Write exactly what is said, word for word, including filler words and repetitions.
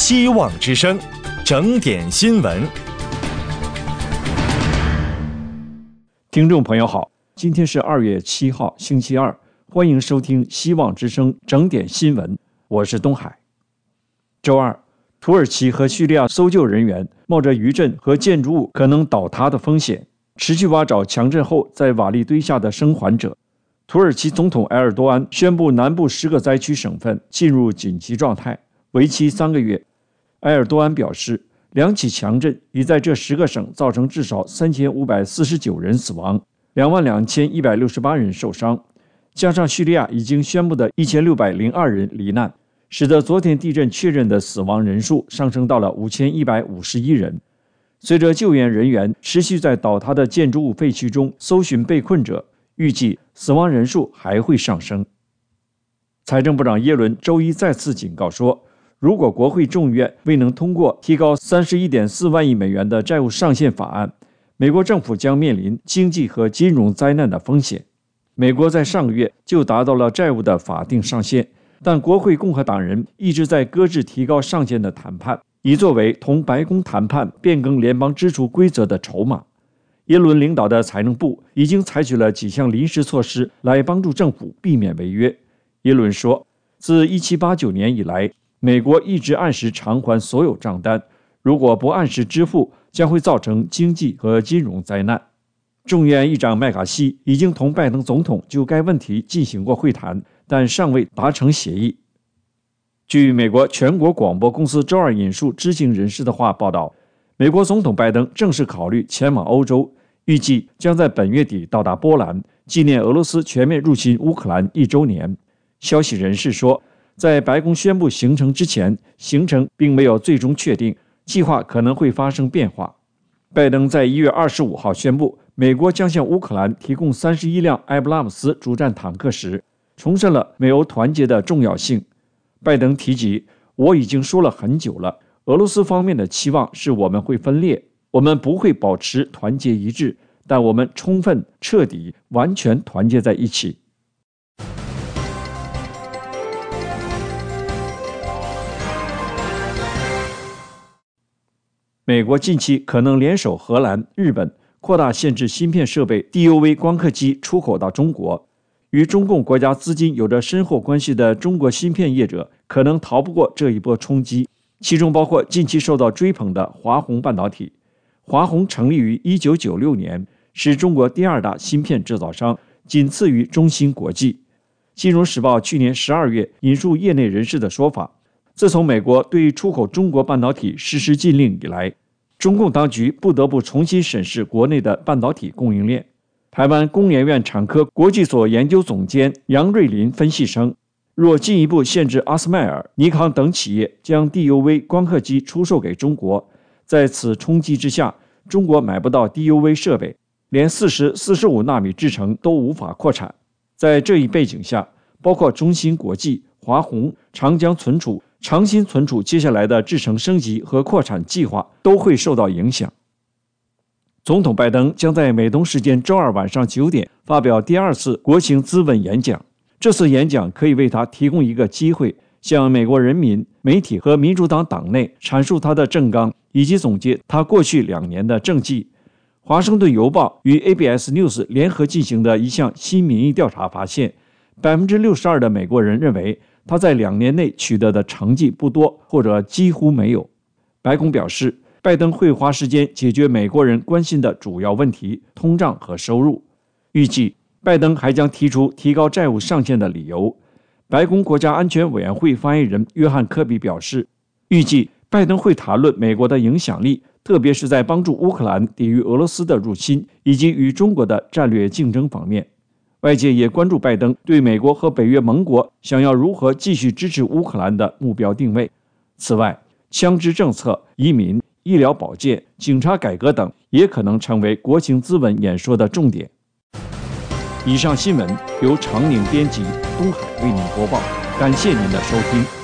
希望之声，整点新闻。 听众朋友好，今天是二月七号，星期二，欢迎收听希望之声整点新闻，我是东海。周二，土耳其和叙利亚搜救人员冒着余震和建筑物可能倒塌的风险，持续挖找强震后在瓦砾堆下的生还者。土耳其总统埃尔多安宣布南部十个灾区省份进入紧急状态，为期三个月。埃尔多安表示，两起强震已在这十个省造成至少三千五百四十九人死亡，两万两千一百六十八人受伤，加上叙利亚已经宣布的一千六百零二人罹难，使得昨天地震确认的死亡人数上升到了五千一百五十一人。随着救援人员持续在倒塌的建筑物废墟中搜寻被困者，预计死亡人数还会上升。财政部长耶伦周一再次警告说，如果国会众议院未能通过提高 三十一点四万亿美元的债务上限法案，美国政府将面临经济和金融灾难的风险。美国在上个月就达到了债务的法定上限，但国会共和党人一直在搁置提高上限的谈判，以作为同白宫谈判变更联邦支出规则的筹码。耶伦领导的财政部已经采取了几项临时措施来帮助政府避免违约。耶伦说，自一七八九年以来，美国一直按时偿还所有账单，如果不按时支付，将会造成经济和金融灾难。众议院议长麦卡锡已经同拜登总统就该问题进行过会谈，但尚未达成协议。据美国全国广播公司周二引述知情人士的话报道，美国总统拜登正式考虑前往欧洲，预计将在本月底到达波兰，纪念俄罗斯全面入侵乌克兰一周年。消息人士说，在白宫宣布行程之前，行程并没有最终确定，计划可能会发生变化。拜登在一月二十五号宣布，美国将向乌克兰提供三十一辆埃布拉姆斯主战坦克时，重申了美欧团结的重要性。拜登提及，我已经说了很久了，俄罗斯方面的期望是我们会分裂，我们不会保持团结一致，但我们充分、彻底、完全团结在一起。美国近期可能联手荷兰、日本，扩大限制芯片设备 D U V 光刻机出口到中国。与中共国家资金有着深厚关系的中国芯片业者可能逃不过这一波冲击，其中包括近期受到追捧的华虹半导体。华虹成立于一九九六年，是中国第二大芯片制造商，仅次于中芯国际。金融时报去年十二月引述业内人士的说法，自从美国对出口中国半导体实施禁令以来，中共当局不得不重新审视国内的半导体供应链。台湾工研院产科国际所研究总监杨瑞林分析称，若进一步限制阿斯麦尔、尼康等企业将 D U V 光刻机出售给中国，在此冲击之下，中国买不到 D U V 设备，连四十、四十五纳米制程都无法扩产。在这一背景下，包括中芯国际、华虹、长江存储、长鑫存储接下来的制程升级和扩产计划都会受到影响。总统拜登将在美东时间周二晚上九点发表第二次国情咨文演讲，这次演讲可以为他提供一个机会，向美国人民、媒体和民主党党内阐述他的政纲，以及总结他过去两年的政绩。华盛顿邮报与 A B S News 联合进行的一项新民意调查发现， 百分之六十二 的美国人认为他在两年内取得的成绩不多或者几乎没有。白宫表示，拜登会花时间解决美国人关心的主要问题，通胀和收入。预计拜登还将提出提高债务上限的理由。白宫国家安全委员会发言人约翰·科比表示，预计拜登会谈论美国的影响力，特别是在帮助乌克兰抵御俄罗斯的入侵以及与中国的战略竞争方面。外界也关注拜登对美国和北约盟国想要如何继续支持乌克兰的目标定位。此外，枪支政策、移民、医疗保健、警察改革等也可能成为国情咨文演说的重点。以上新闻由常宁编辑，东海为您播报，感谢您的收听。